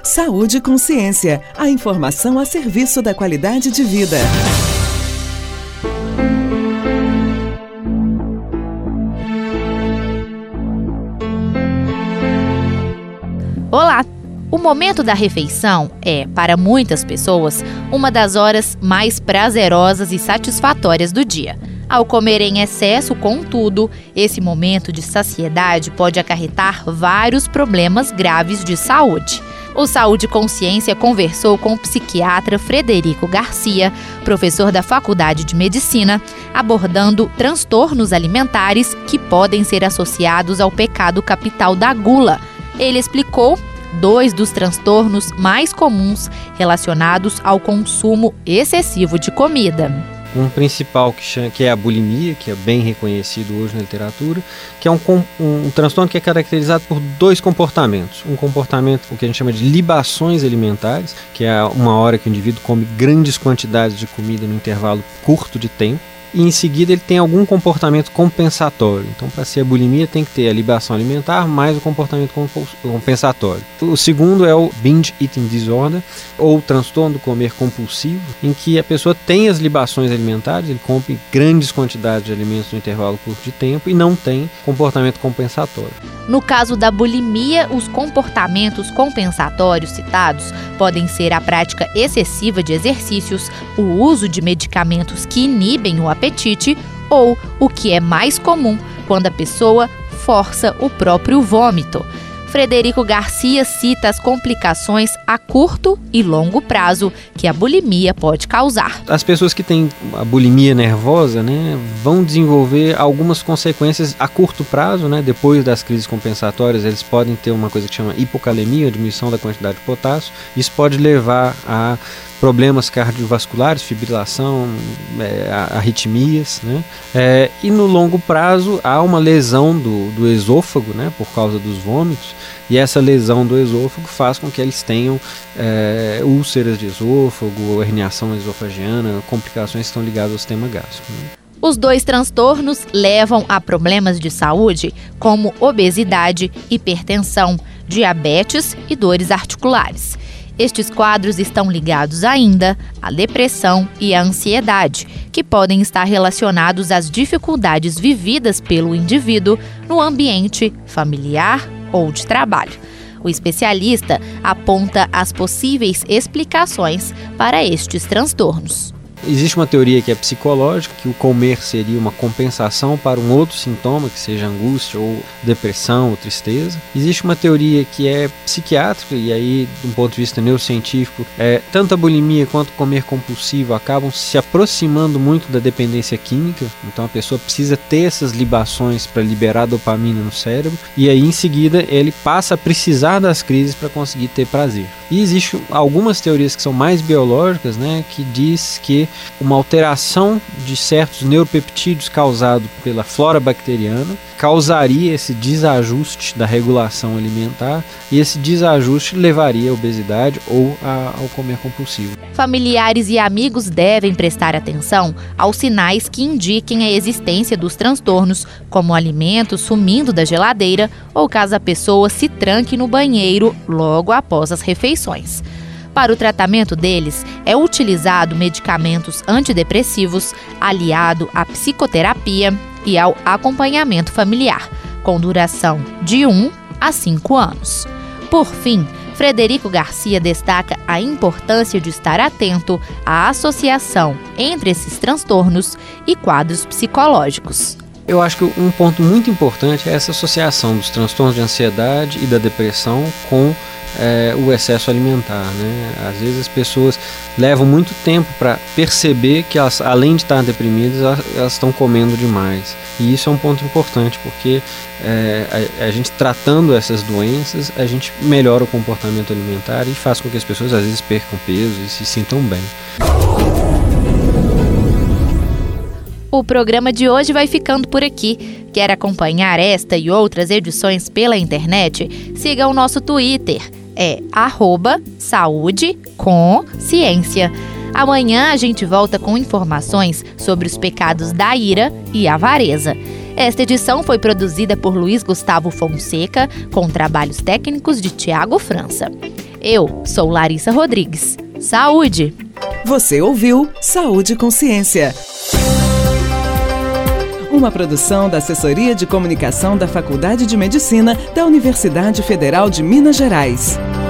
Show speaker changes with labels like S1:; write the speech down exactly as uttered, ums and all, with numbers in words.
S1: Saúde e Consciência, a informação a serviço da qualidade de vida.
S2: Olá! O momento da refeição é, para muitas pessoas, uma das horas mais prazerosas e satisfatórias do dia. Ao comer em excesso, contudo, esse momento de saciedade pode acarretar vários problemas graves de saúde. O Saúde e Consciência conversou com o psiquiatra Frederico Garcia, professor da Faculdade de Medicina, abordando transtornos alimentares que podem ser associados ao pecado capital da gula. Ele explicou dois dos transtornos mais comuns relacionados ao consumo excessivo de comida.
S3: Um principal que, chama, que é a bulimia, que é bem reconhecido hoje na literatura, que é um, um, um transtorno que é caracterizado por dois comportamentos. Um comportamento, o que a gente chama de libações alimentares, que é uma hora que o indivíduo come grandes quantidades de comida num intervalo curto de tempo. E em seguida ele tem algum comportamento compensatório. Então, para ser a bulimia, tem que ter a libação alimentar mais o comportamento compensatório. O segundo é o binge eating disorder, ou transtorno do comer compulsivo, em que a pessoa tem as libações alimentares, ele come grandes quantidades de alimentos no intervalo curto de tempo e não tem comportamento compensatório.
S2: No caso da bulimia, os comportamentos compensatórios citados podem ser a prática excessiva de exercícios, o uso de medicamentos que inibem o apetite ou, o que é mais comum, quando a pessoa força o próprio vômito. Frederico Garcia cita as complicações a curto e longo prazo que a bulimia pode causar.
S3: As pessoas que têm a bulimia nervosa, né, vão desenvolver algumas consequências a curto prazo, né, depois das crises compensatórias, eles podem ter uma coisa que chama hipocalemia, diminuição da quantidade de potássio. Isso pode levar a problemas cardiovasculares, fibrilação, é, arritmias, né? É, e no longo prazo há uma lesão do, do esôfago, né, por causa dos vômitos, e essa lesão do esôfago faz com que eles tenham é, úlceras de esôfago, herniação esofagiana, complicações que estão ligadas ao sistema gástrico, né?
S2: Os dois transtornos levam a problemas de saúde como obesidade, hipertensão, diabetes e dores articulares. Estes quadros estão ligados ainda à depressão e à ansiedade, que podem estar relacionados às dificuldades vividas pelo indivíduo no ambiente familiar ou de trabalho. O especialista aponta as possíveis explicações para estes transtornos.
S3: Existe uma teoria que é psicológica, que o comer seria uma compensação para um outro sintoma, que seja angústia ou depressão ou tristeza. Existe uma teoria que é psiquiátrica, e aí, de um ponto de vista neurocientífico, é, tanto a bulimia quanto o comer compulsivo acabam se aproximando muito da dependência química. Então a pessoa precisa ter essas libações para liberar dopamina no cérebro, e aí em seguida ele passa a precisar das crises para conseguir ter prazer. E existem algumas teorias que são mais biológicas, né, que diz que uma alteração de certos neuropeptídeos causado pela flora bacteriana causaria esse desajuste da regulação alimentar, e esse desajuste levaria à obesidade ou a, ao comer compulsivo.
S2: Familiares e amigos devem prestar atenção aos sinais que indiquem a existência dos transtornos, como alimentos sumindo da geladeira ou caso a pessoa se tranque no banheiro logo após as refeições. Para o tratamento deles, é utilizado medicamentos antidepressivos, aliado à psicoterapia e ao acompanhamento familiar, com duração de um a cinco anos. Por fim, Frederico Garcia destaca a importância de estar atento à associação entre esses transtornos e quadros psicológicos.
S3: Eu acho que um ponto muito importante é essa associação dos transtornos de ansiedade e da depressão com É, o excesso alimentar, né? Às vezes as pessoas levam muito tempo para perceber que elas, além de estar deprimidas, elas, elas estão comendo demais. E isso é um ponto importante, porque é, a, a gente tratando essas doenças, a gente melhora o comportamento alimentar e faz com que as pessoas às vezes percam peso e se sintam bem.
S2: O programa de hoje vai ficando por aqui. Quer acompanhar esta e outras edições pela internet? Siga o nosso Twitter. É arroba saúde com ciência. Amanhã a gente volta com informações sobre os pecados da ira e avareza. Esta edição foi produzida por Luiz Gustavo Fonseca, com trabalhos técnicos de Tiago França. Eu sou Larissa Rodrigues. Saúde!
S1: Você ouviu Saúde e Consciência. Uma produção da Assessoria de Comunicação da Faculdade de Medicina da Universidade Federal de Minas Gerais.